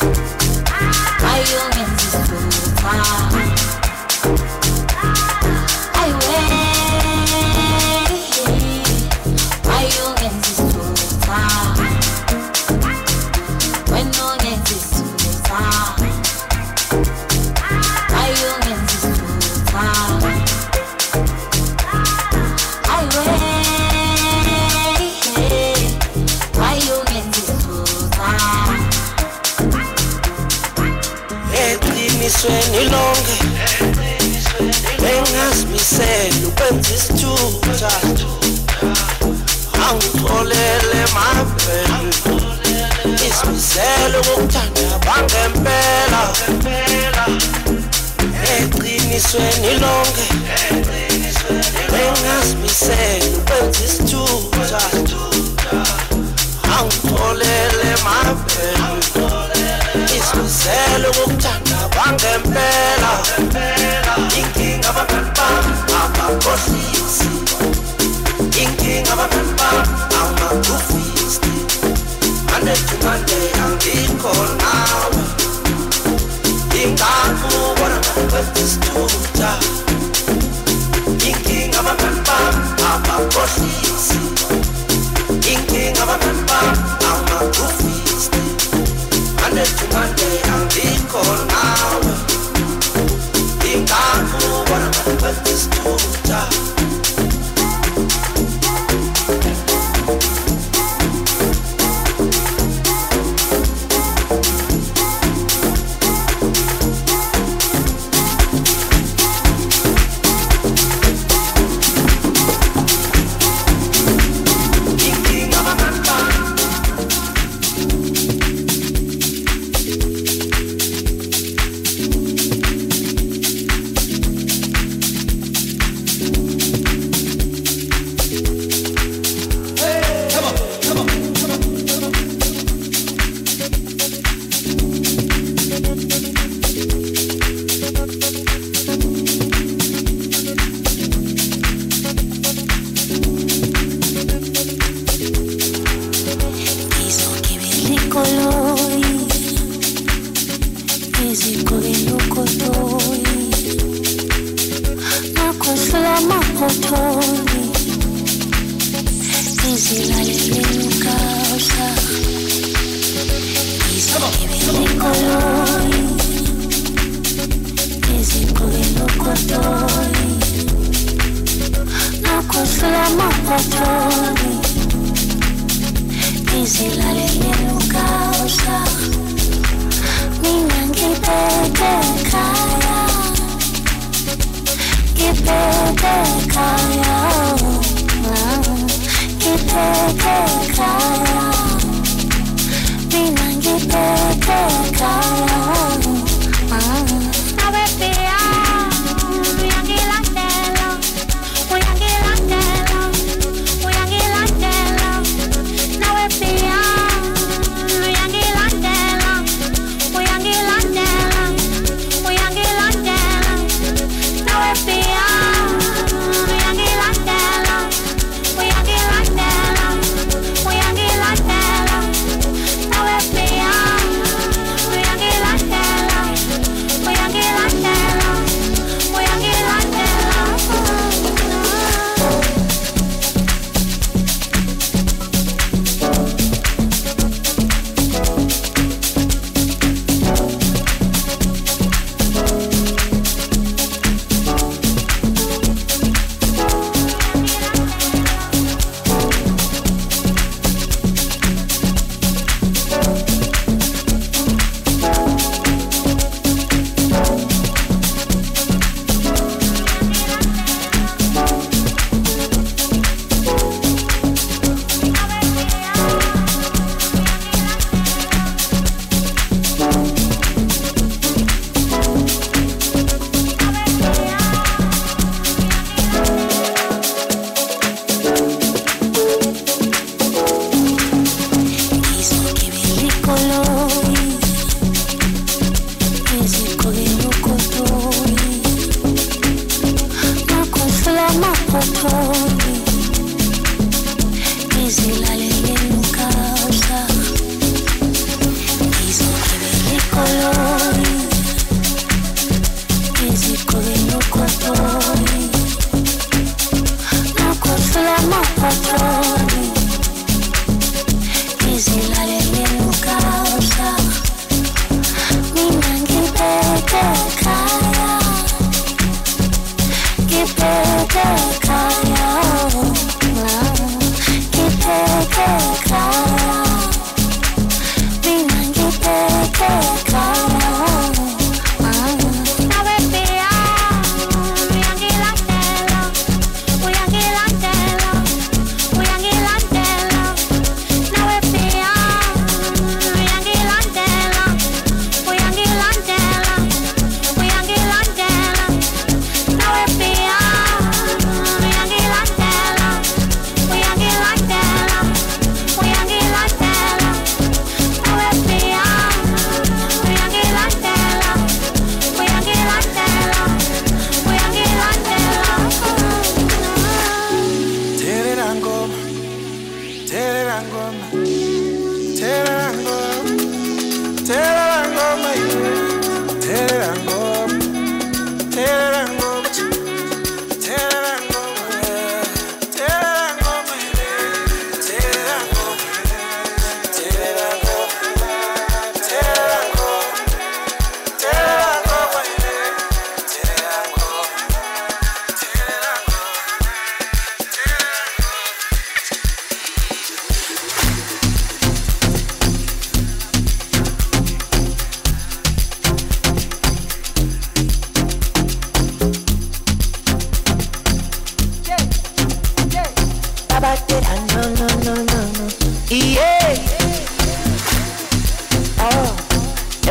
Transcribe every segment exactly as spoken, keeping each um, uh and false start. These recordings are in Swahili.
Why you insist I wait. Why you insist when no insist why you insist I wait. Why you insist eqinisweni lonke bengazimisela ukwenza isithutha angixolele mabhelu isimiselo ngokuthanda bangempela eqinisweni lonke bengazimisela ukwenza isithutha angixolele mabhelu isimiselo ngokuthanda bangempela inkinga abangani abakhohlisi inkinga abangani amakufisti Monday to Monday angikho nawe ingakho ubona ngathi isithutha inkinga abangani abakhohlisi inkinga abangani amakufisti Monday to Monday angikho nawe ingakho ubona ngathi isithutha we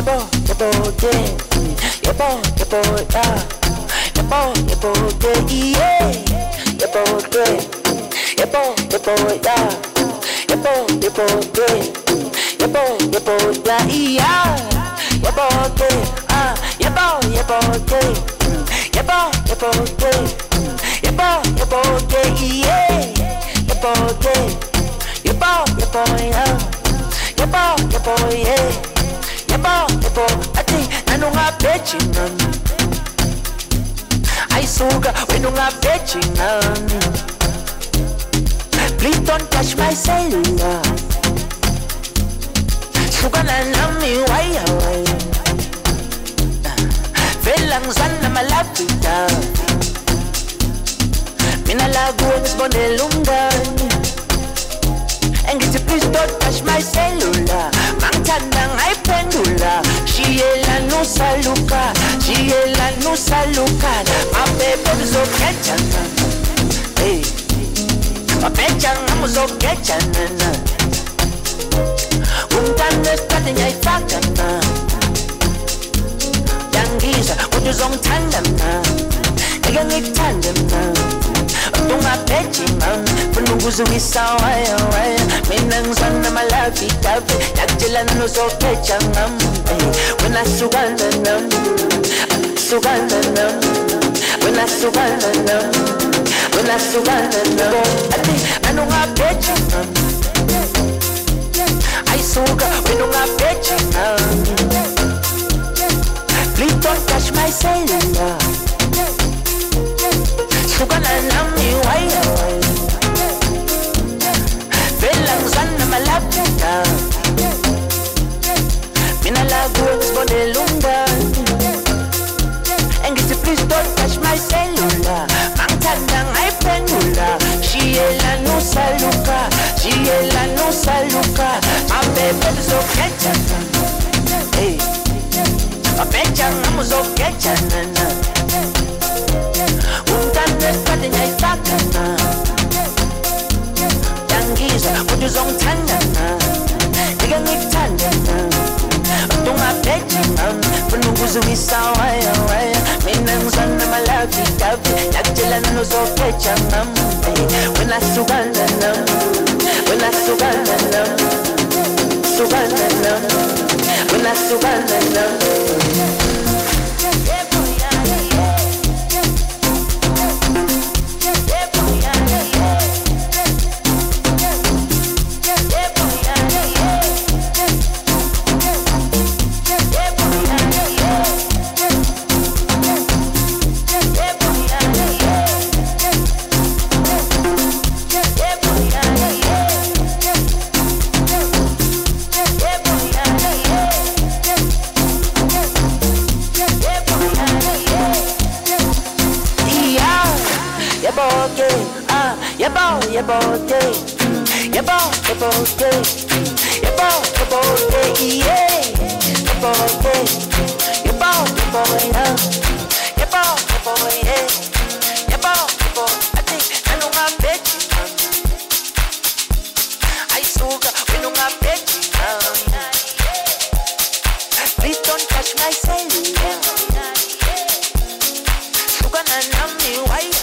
Yebo, yebo, yeah. Yebo, yebo, yeah. Yebo, yebo, yeah. Yebo, yeah. Yebo, yebo, yeah. Yebo, yebo, yeah. Yebo, yebo, yeah. Yebo, yeah. Ah, yebo, yebo, yeah. Yebo, yebo, yeah. Yebo, yebo, yeah. Yebo, yeah. Yebo, yebo, yeah. Yebo, yebo, yeah. Yebo, yebo, ati nanunga bechi nami. Aisuka wenunga bechi nami. Please don't touch my cellular. Suka na nami waya waya. Velang sana malapita. Minalago ang isbonelungan. And get you please don't touch my cellular. Mangtandang ay pendula. Shiela no saluka. Shiela no saluka. My baby so ketchana. Hey, my pechang amo so ketchana. Umtanda stati nyay fakana. Yangiza uju zong tandem na. Kaya ngitandem na. Tunga pechi man, penunggu suwisa waya waya. Minang sana malapi tapi nagjalan no so kechangam. Wena suganda nam, suganda nam. Wena suganda nam, wena suganda nam. Ati ano nga pechi man? Ay suga, weno nga pechi man. Please don't touch my cellular. Suka na nami waya waya. Velang sana malapita. Minalago ang isbonelungan. And get you please don't touch my cellular. Mangtandang ay pendula. Shiela no saluka. Shiela no saluka. My baby so ketchana. Hey, my pechang amo so ketchana. Pati nyay fakana. Yangiza uju zong tandana. Diga ngitandana. Tunga pechi man, penunggu suwisa waya waya. Minang sana malapi tapi nagjalan no so kechanam. Wena suganda nam, wena suganda nam, suganda nam, wena suganda nam. Your birthday, your birthday, your birthday, your birthday, yeah. Your birthday, your birthday, boy, yeah. Your birthday, boy, yeah. Your birthday, boy. I think I know my bitch. I suga, we know my bitch. Please don't touch my cellular. Suga na nami waya.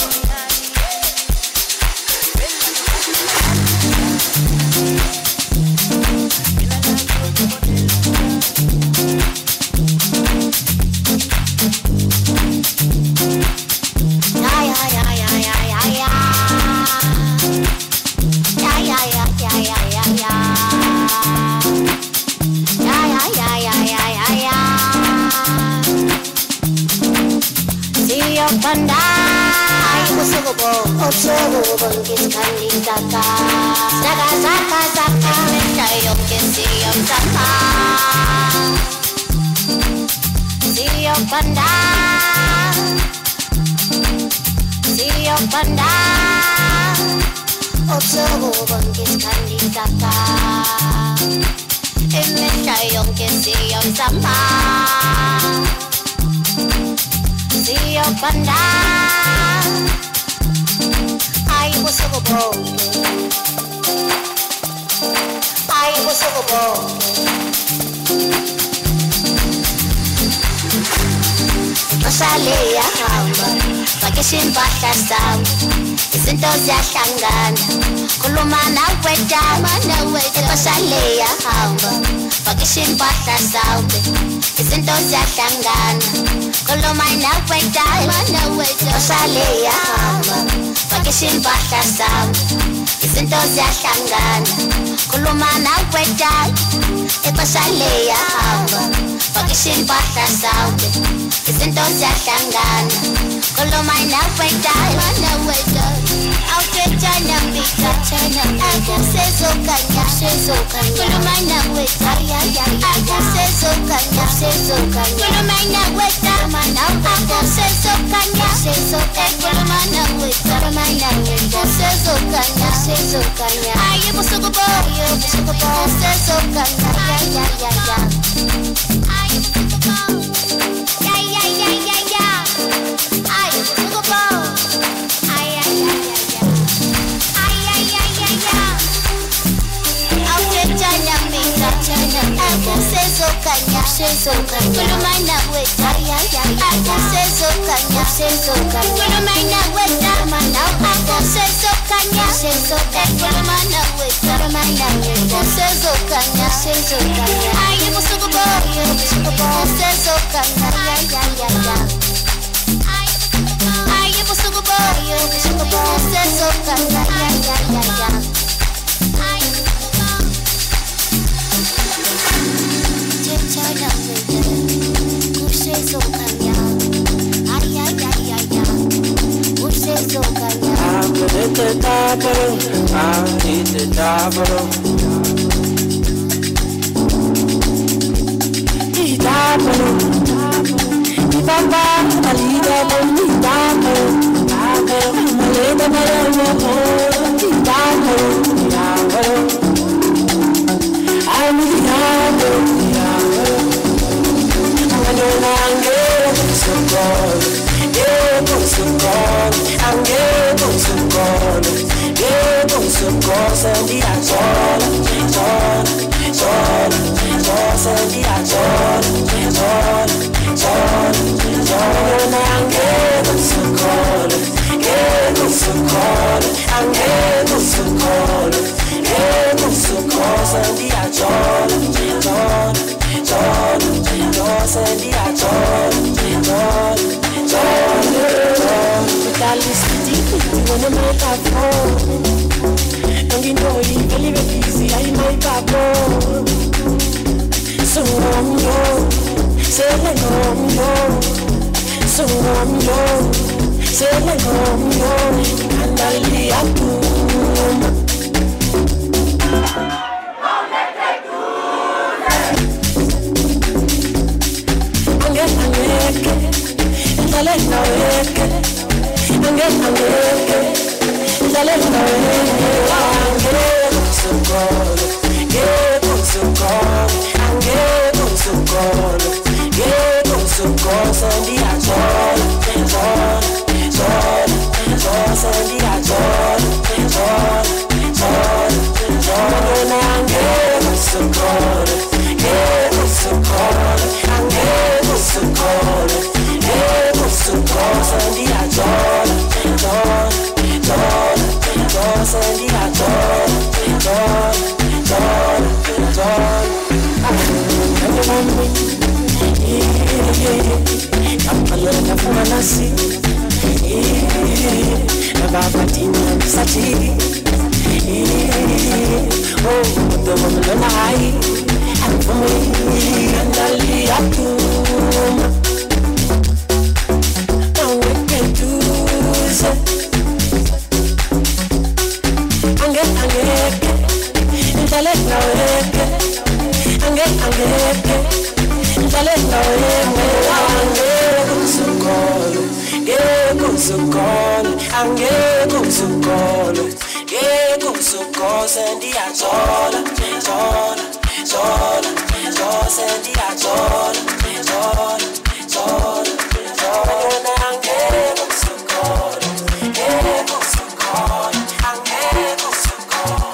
Pandai musugo otsugo bangkit kandidata saka saka saka mencayo kesiyam saka siyo pandai siyo pandai otsugo bangkit kandidata mencayo kesiyam saka siyo pandai ay musugo ay musugo sale yahamba vakisha impahla zami izinto ziyahlangana khuluma nawe dama sale yahamba vakisha impahla zami izinto ziyahlangana khuluma nawe dama sale yahamba vakisha impahla zami izinto ziyahlangana khuluma nawe dama sale yahamba vakisha impahla zami izinto ziyahlangana khuluma nawe dama awuthetshana mbika akusezokanya khuluma nawe akusezokanya khuluma nawe dama akusezokanya khuluma nawe akusezokanya ayi busuku bo akusezokanya ya ya ya ayi busuku bo ya ya ya ya ya ayi busuku bo ay ay ay ay ay ay ay ay awuthetshana mbika akusezokanya khuluma nawe akusezokanya khuluma nawe dama akusezokanya khuluma nawe akusezokanya ayi busuku bo akusezokanya ya ya ya ayi busuku bo akusezokanya ya ya ya ya ayi tetshana mbika akusezokanya ay ay ay ay akusezokanya Amete tabaro, amete tabaro. Tabaro, Baba, Alida, Boni, tabaro, tabaro. Maleda, Maleda, tabaro, tabaro. I'm the tabaro, tabaro. I'm the angel, so good. Yeah, so good. I'm able to go, able to go, Sandy, I told, told, told, told, Sandy, I told, told, told, told, I'm able to go, able to go, I'm able to go, able to go, Sandy, I told, told, told, told, Sandy, I told, told, told, told. Listen deeply, you wanna make a phone. And you know you really very easy, I make a phone. So I'm yo, say like I'm yo. So I'm yo, say like I'm yo. And I'll be a boom. I'm getting a lick, and I like no lick. Angge, angge, dale una vez, angge, con su colo, que con su colo, angge, con su colo, que con su cosa, un día solo, solo, solo, solo, un día solo, solo, solo, solo, angge, con su colo, que con su colo, angge, con su colo, que con su cosa, un día solo. John, John, John, Sandy, John, John, John, John. I'm a little bit of a nasi. Babatina, Sati. Oh, the woman and I, and for me, and I'll be up to. Ange, ange, dale na weke. Ange, ange, dale na weke. Ange, kusukolo, ge kusukolo. Ange, kusukolo, ge kusukolo. Sendi a chola, chola, chola, chola. Sendi a chola, chola, chola, chola. Ange, kusukolo, ge kusukolo. Ange, kusukolo.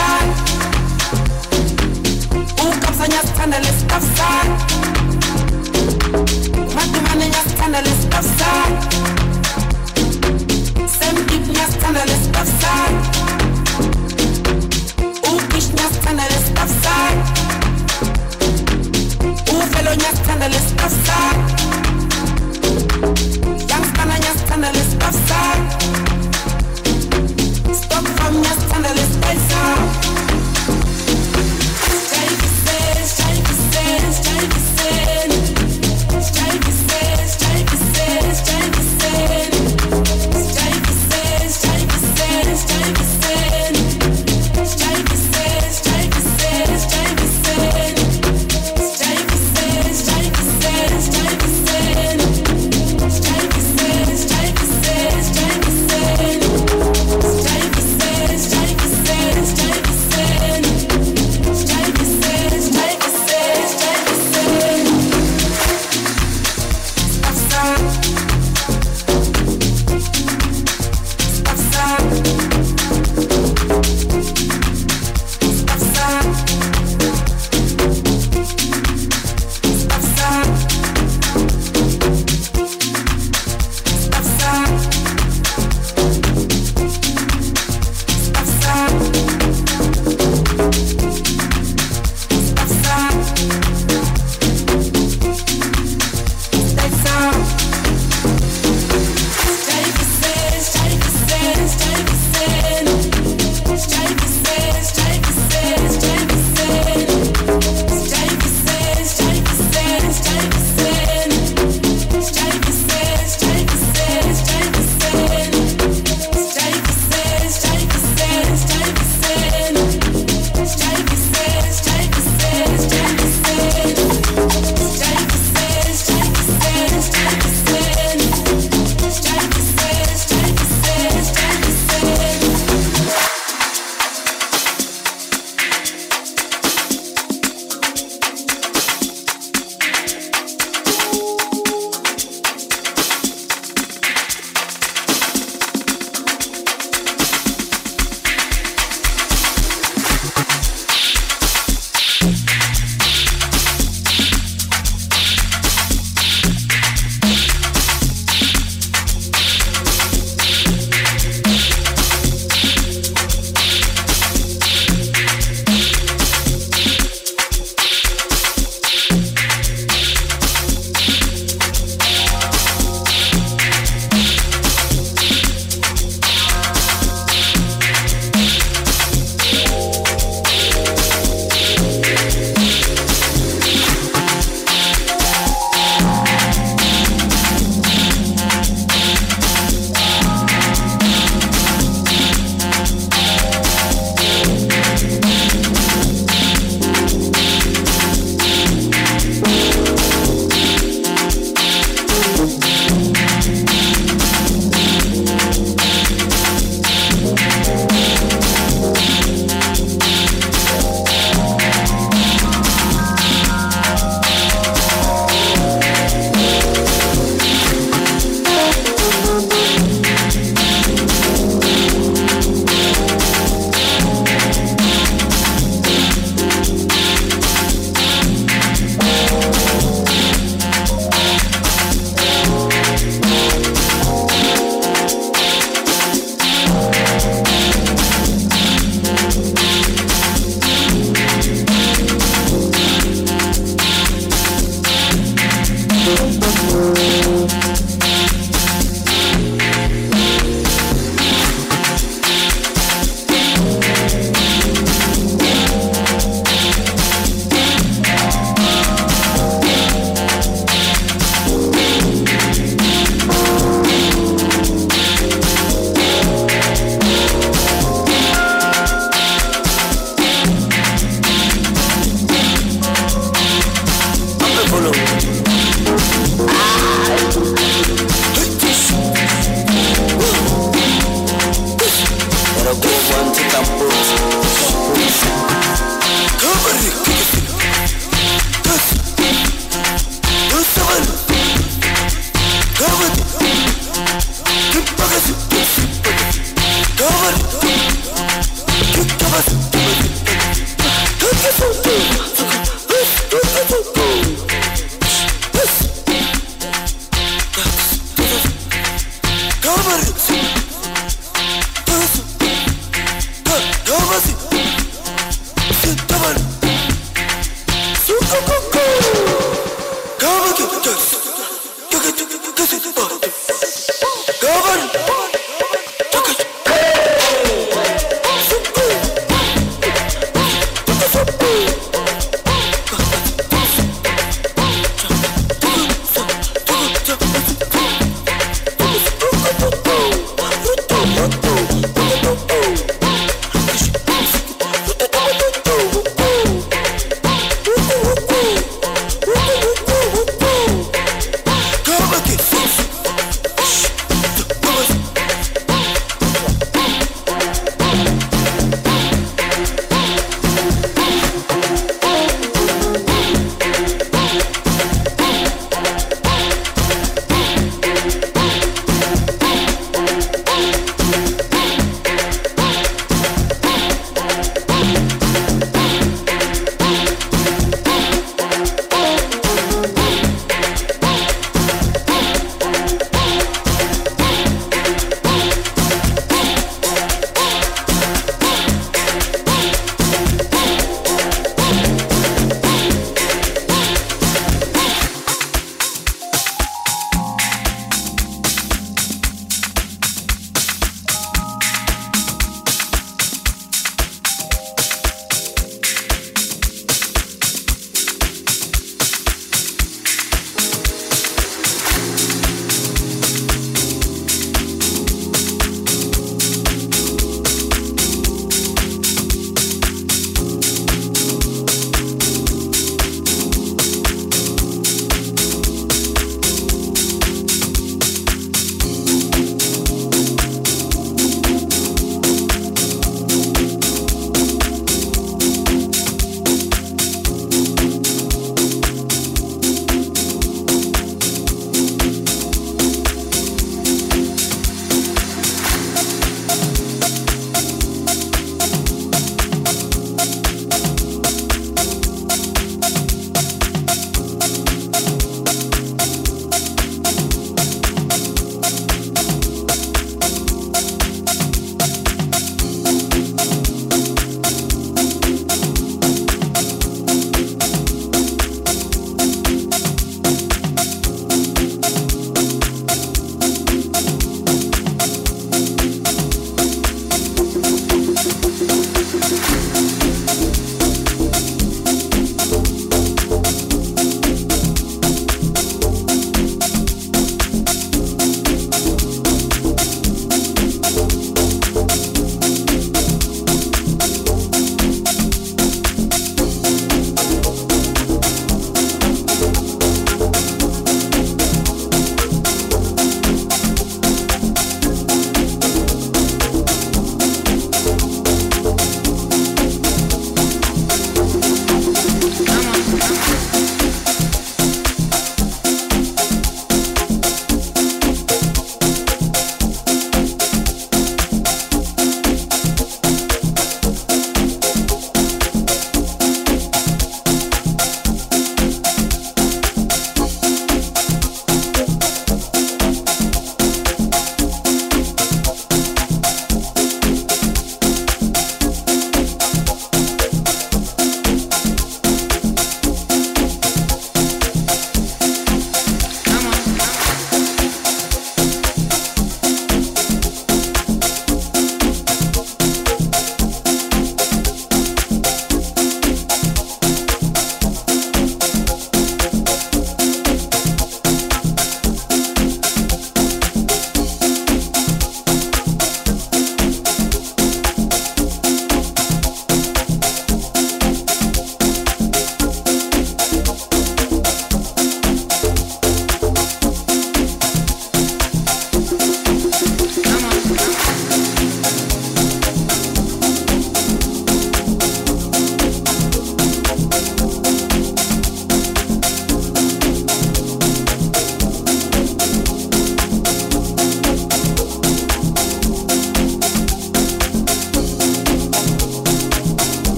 sign. Who comes on your stand and stop sign? What the man in your stand and stop sign? Same deep in your stand and stop sign. Who push your stand and stop sign? Who fell on your stand and stop sign? Young stand on your stand and stop sign. Stop from your stand and stay sound.